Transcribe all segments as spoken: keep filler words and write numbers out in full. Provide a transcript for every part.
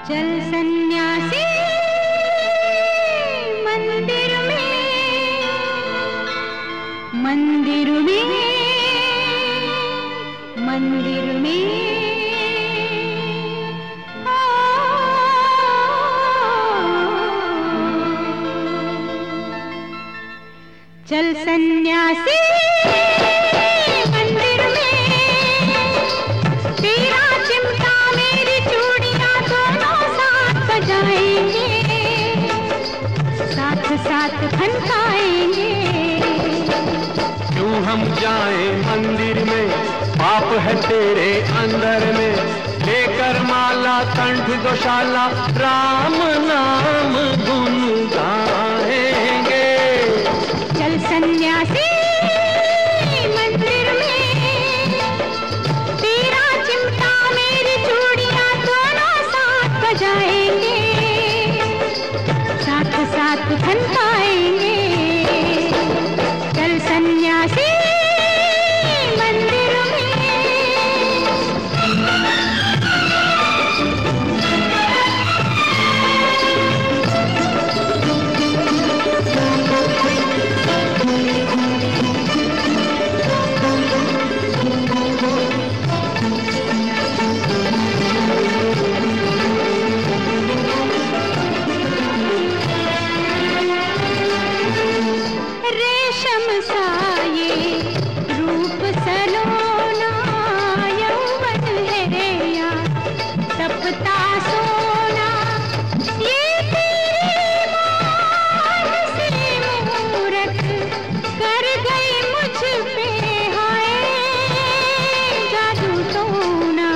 चल सन्यासी मंदिर में, मंदिर में, मंदिर में। चल सन्यासी मंदिर में, तेरा चिमटा मेरी चूड़ियां दोनों साथ बजाएंगे, साथ साथ खनकाएंगे। क्यों हम जाएं मंदिर में, पाप है तेरे अंदर में, लेकर माला कंठ गौशाला राम नाम गुन गाएंगे। चल सन्यासी मंदिर में, तेरा चिमटा मेरी चूड़ियां दोनों साथ बजाएंगे, साथ साथ खनकाएंगे। चल सन्यासी मंदिर में। रेशम सा ये रूप सलोना, यौवन है या तपता सोना, ये तेरी मान से मूरत कर गई मुझ पे, हाय जादू टोना।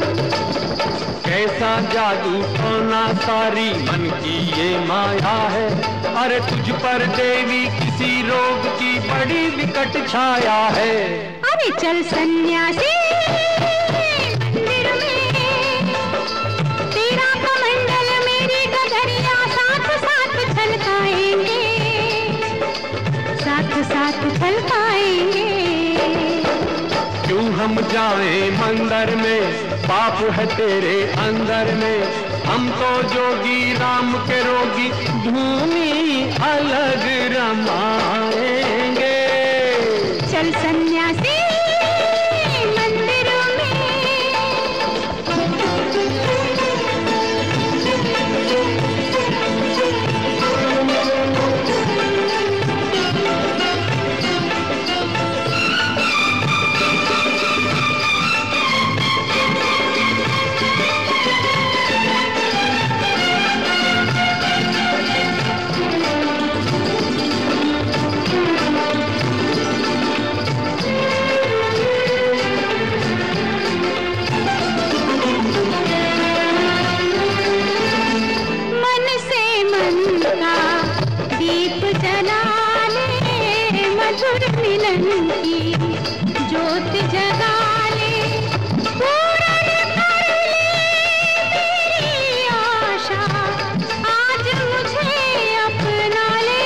कैसा जादू टोना, सारी मन की ये माया है, अरे तुझ पर देवी किसी रोग की बड़ी विकट छाया है। अरे चल सन्यासी मंदिर में, तेरा कमंडल मेरी गगरिया साथ साथ छलकाएंगे, साथ साथ छलकाएंगे। क्यों हम जाएं मंदिर में, पाप है तेरे अंदर में, हम तो जोगी राम के रोगी धूनी अलग रमाएंगे। चल सन्यासी मंदिर में। मन से मन का दीप जला ले, मधुर मिलन की ज्योत जगा ले, पूर्ण कर ले मेरी आशा, आज मुझे अपना ले,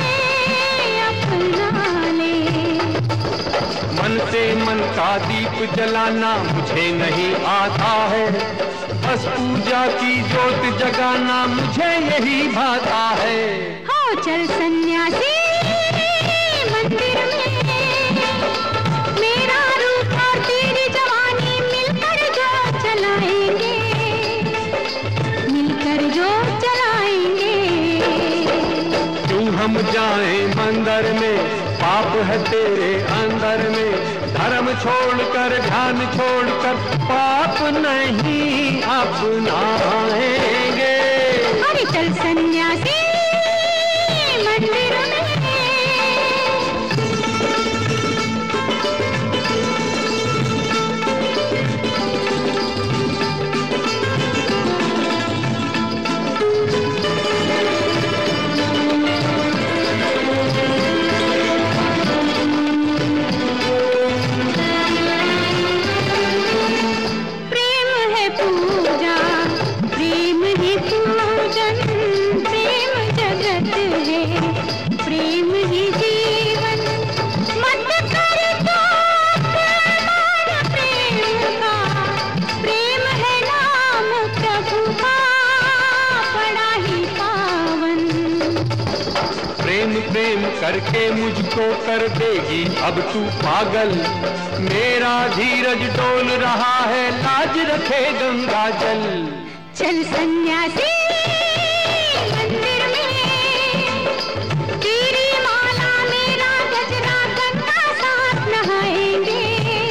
अपना ले। मन से मन का दीप जलाना मुझे नहीं आता है, बस पूजा की ज्योत जगाना मुझे यही भाता है। हो चल सन्यासी मंदिर में, मेरा रूप और तेरी जवानी मिलकर जो चलाएंगे, मिलकर जो चलाएंगे। क्यों हम जाएं मंदिर में, पाप है तेरे अंदर में, धर्म छोड़कर ध्यान छोड़कर पाप नहीं अपनाएंगे। अरे चल सन्यासी मंदिर में। प्रेम करके मुझको कर देगी अब तू पागल। मेरा धीरज डोल रहा है, लाज रखे गंगा जल। चल सन्यासी मंदिर में, तेरी माला मेरा गजरा, गंगा साथ नहाएंगे,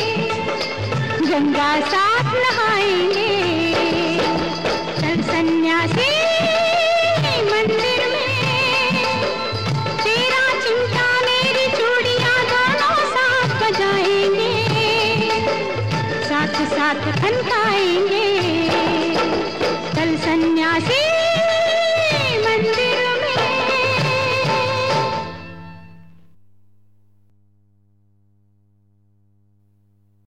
गंगा साथ नहाएंगे। चल सन्यासी मंदिर में, तेरा चिमटा मेरी चूड़ियां दोनों साथ बजाएंगे, साथ साथ खनकाएंगे।